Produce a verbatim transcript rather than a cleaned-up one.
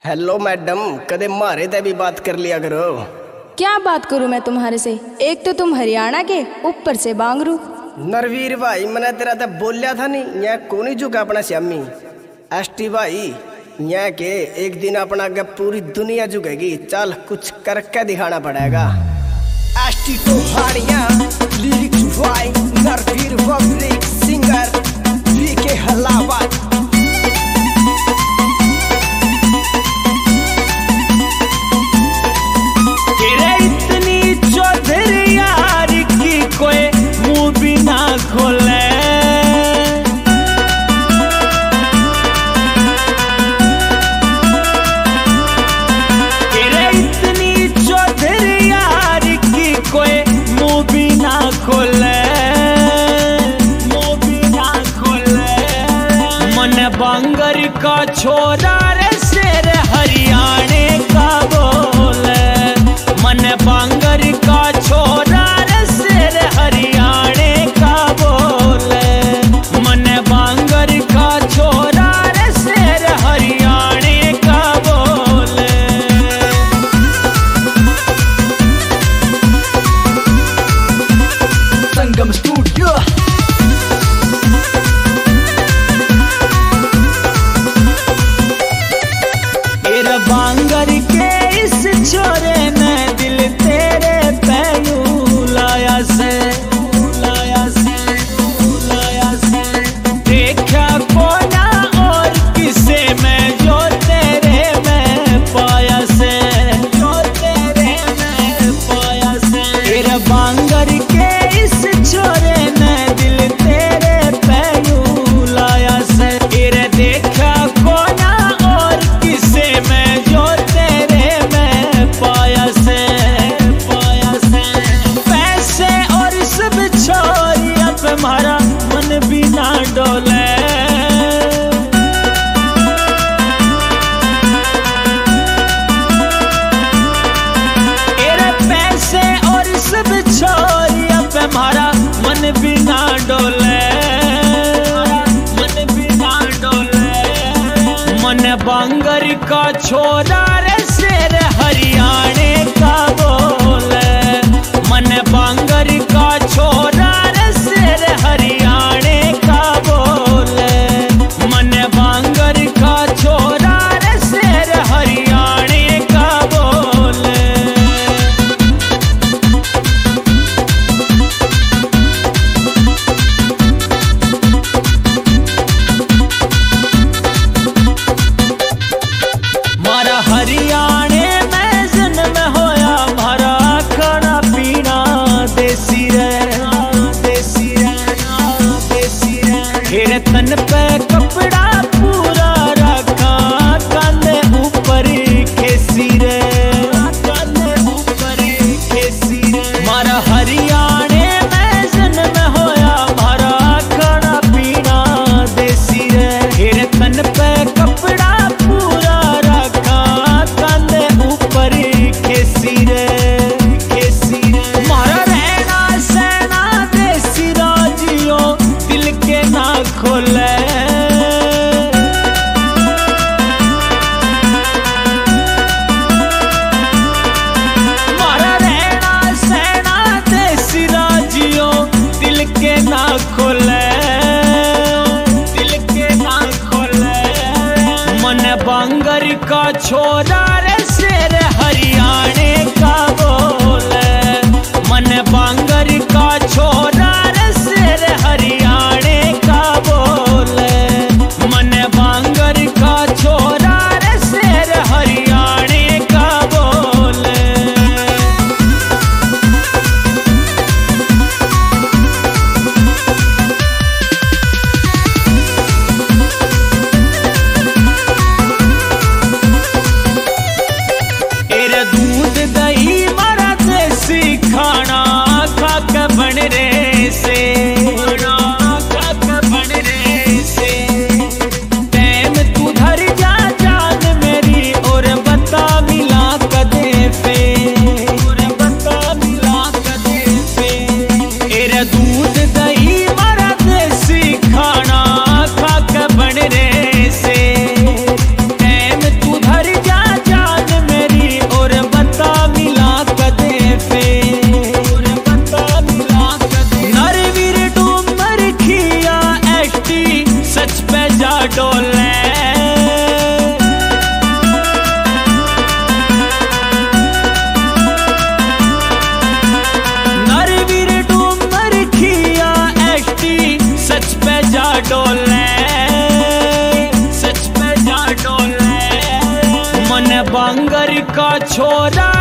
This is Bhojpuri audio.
हेलो मैडम, कदे मारे ते भी बात कर लिया करो। क्या बात करूं मैं तुम्हारे से? एक तो तुम हरियाणा के, ऊपर से बांगरू। नरवीर भाई, मैंने तेरा तो बोलिया था नहीं, यहाँ को नहीं झुका अपना श्यामी। एसटी भाई, यहाँ के एक दिन अपना आगे पूरी दुनिया झुकेगी। चल कुछ करके दिखाना पड़ेगा। एसटी तो हाड़िया लिरिक्स भाई, नरवीर पब्लिक सिंगर वी के हलावत। बांगर का छोरा रे शेर हरियाणे का बोले, मन बांगर का छोरा रे शेर हरियाणे का बोले, मन बांगर का छोरा रे शेर हरियाणे का बोले। संगम स्टूडियो। बांगर के इस छोरे ने दिल तेरे पे यूं लाया से, लाया से, लाया से। देखा कोना और किसे मैं जो तेरे में पाया से, जो तेरे में पाया से। तेरा बांगर के इस छोरे ने दिल तेरे पे यूं लाया से। तेरे देखा कोना और किसे मैं हमारा मन भी ना डोले। तेरे पैसे और सब छोरी अब हमारा मन भी ना डोले, मन भी ना डोले। मन बांगर का छोरा रे शेर हरियाणे का बोले, मन बांगर का छोरा हरियाणे का बोले, मन बांगर का छोरा रे शेर हरियाणे का बोले। मारा हरियाणे में जन्म होया, मारा खाना पीना देसी रे, तेरे तन पे कपड़ा पूरा रखा, कांधे ऊपर खेसी रे, कांधे ऊपर खेसी रे। मारा हरियाणे में जन्म होया, मारा खाना पीना देसी रे। तेरे तन पे कपड़ा पूरा रखा, कांधे ऊपर खेसी रे, खेसी रे। मारा रहना सहना देसी राजियों, दिल के ना खोले। मारा रहना सहना देसी राजियों, दिल के ना खोले, दिल के ना खोले। मन बांगर का छोरा रे शेर हरियाणे का बोले, मन बांगर का छोरा रे शेर हरियाणे का बोले, मन बांगर का छोरा रे शेर हरियाणे का बोले। तेरे दूध का छोरा